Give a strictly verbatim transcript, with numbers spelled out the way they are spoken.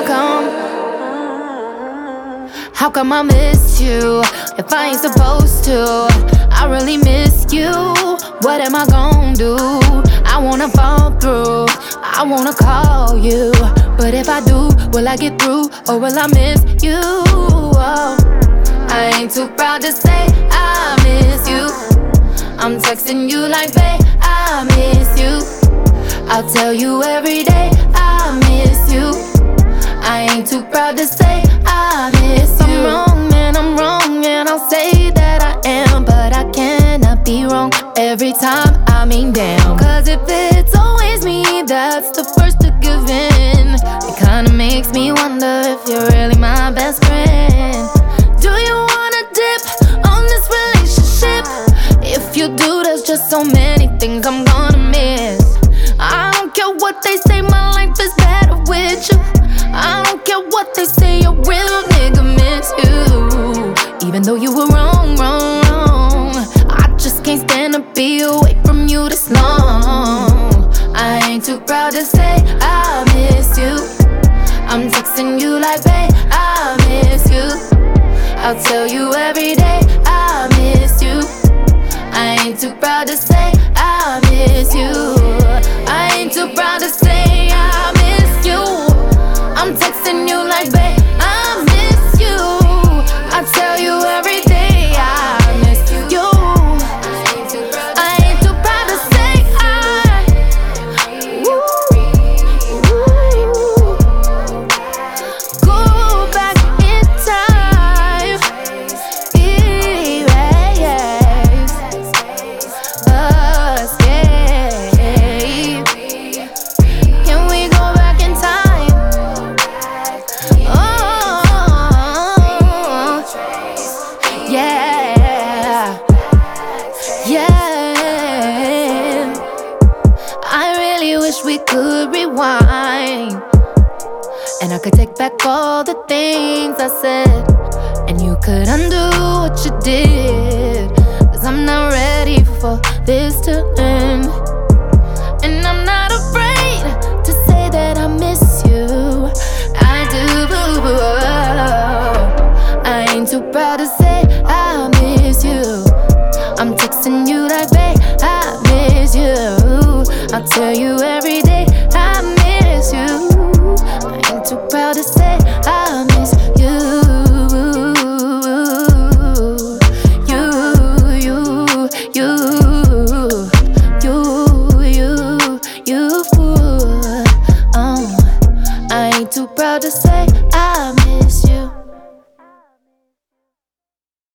come? How come I miss you if I ain't supposed to? I really miss you. What am I gon' do? I wanna fall through, I wanna call you, but if I do, will I get through or will I miss you? Oh, I ain't too proud to say I miss you. I'm texting you like, babe, I miss you. I'll tell you every day I miss you. I ain't too proud to say I miss you. I'm wrong, man, I'm wrong, and I'll say that I am, but I cannot be wrong every time I mean damn. Cause if it's always me that's the first to give in, it kinda makes me wonder if you're really my best friend. Do you wanna dip on this relationship? If you do, there's just so many things I'm gonna miss. I don't care what they say, my life is better with you. I don't care what they say, a real nigga miss you. Even though you were wrong, wrong, wrong, I just can't stand to be away from you this long. I ain't too proud to say I miss you. I'm texting you like, babe, I miss you. I'll tell you every day I miss you. I ain't too proud to say I miss you. I ain't too proud to say I miss you. I'm texting you like, babe, I miss you. I tell you every day I miss you. I ain't too proud to say I. Ooh. Go back in time, erase, escape. Can we go back in time? Yeah, yeah. I really wish we could rewind, and I could take back all the things I said, and you could undo what you did. Cause I'm not ready for this to end, and I'm not afraid to say that I miss you. I do, boo boo. I ain't too proud to say I miss you. I'm texting you like, babe, I miss you. I'll tell you every day I miss you. I ain't too proud to say I miss you. You, you, you, you, you, you fool. Oh, I ain't too proud to say I miss you.